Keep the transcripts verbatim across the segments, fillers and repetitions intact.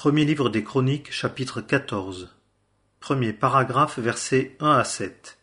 Premier livre des Chroniques, chapitre quatorze. Premier paragraphe, versets un à sept.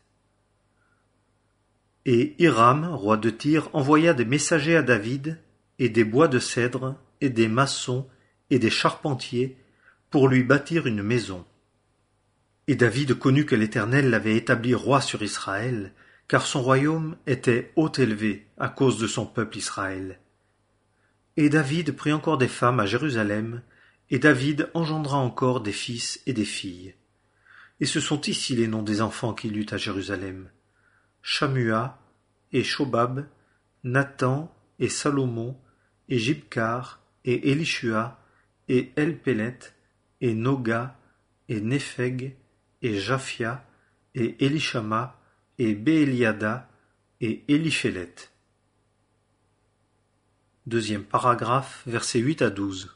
Et Hiram, roi de Tyr, envoya des messagers à David, et des bois de cèdre, et des maçons, et des charpentiers, pour lui bâtir une maison. Et David connut que l'Éternel l'avait établi roi sur Israël, car son royaume était haut élevé à cause de son peuple Israël. Et David prit encore des femmes à Jérusalem, et David engendra encore des fils et des filles. Et ce sont ici les noms des enfants qu'il eut à Jérusalem: Shammua, et Shobab, Nathan, et Salomon, et Jibkar, et Élishua, et Elpélet, et Noga, et Népheg, et Japhia, et Élishama, et Bééliada, et Éliphélet. Deuxième paragraphe, versets huit à douze.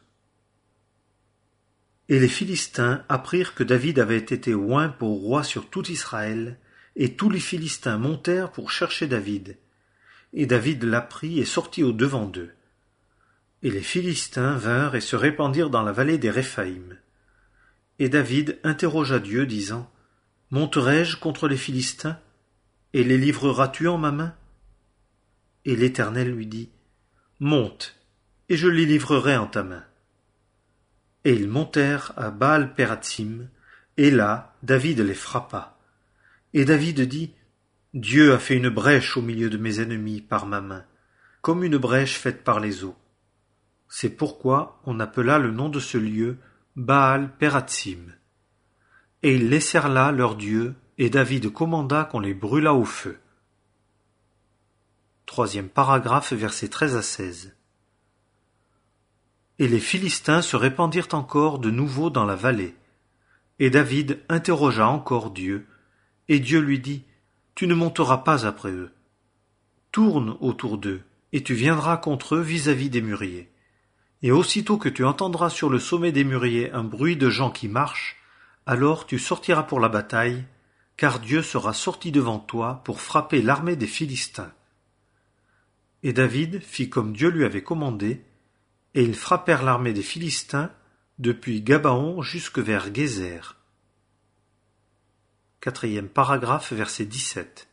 Et les Philistins apprirent que David avait été oint pour roi sur tout Israël, et tous les Philistins montèrent pour chercher David. Et David l'apprit et sortit au-devant d'eux. Et les Philistins vinrent et se répandirent dans la vallée des Réphaïm. Et David interrogea Dieu, disant: Monterai-je contre les Philistins, et les livreras-tu en ma main? Et l'Éternel lui dit: Monte, et je les livrerai en ta main. Et ils montèrent à Baal-Pératsim, et là David les frappa. Et David dit: Dieu a fait une brèche au milieu de mes ennemis par ma main, comme une brèche faite par les eaux. C'est pourquoi on appela le nom de ce lieu Baal-Pératsim. Et ils laissèrent là leur Dieu, et David commanda qu'on les brûlât au feu. Troisième paragraphe, versets treize à seize. Et les Philistins se répandirent encore de nouveau dans la vallée. Et David interrogea encore Dieu, et Dieu lui dit: Tu ne monteras pas après eux. Tourne autour d'eux, et tu viendras contre eux vis-à-vis des mûriers. Et aussitôt que tu entendras sur le sommet des mûriers un bruit de gens qui marchent, alors tu sortiras pour la bataille, car Dieu sera sorti devant toi pour frapper l'armée des Philistins. Et David fit comme Dieu lui avait commandé, et ils frappèrent l'armée des Philistins depuis Gabaon jusque vers Gézer. Quatrième paragraphe, verset dix-sept.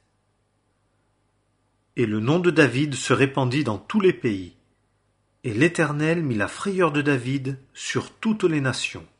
Et le nom de David se répandit dans tous les pays, et l'Éternel mit la frayeur de David sur toutes les nations.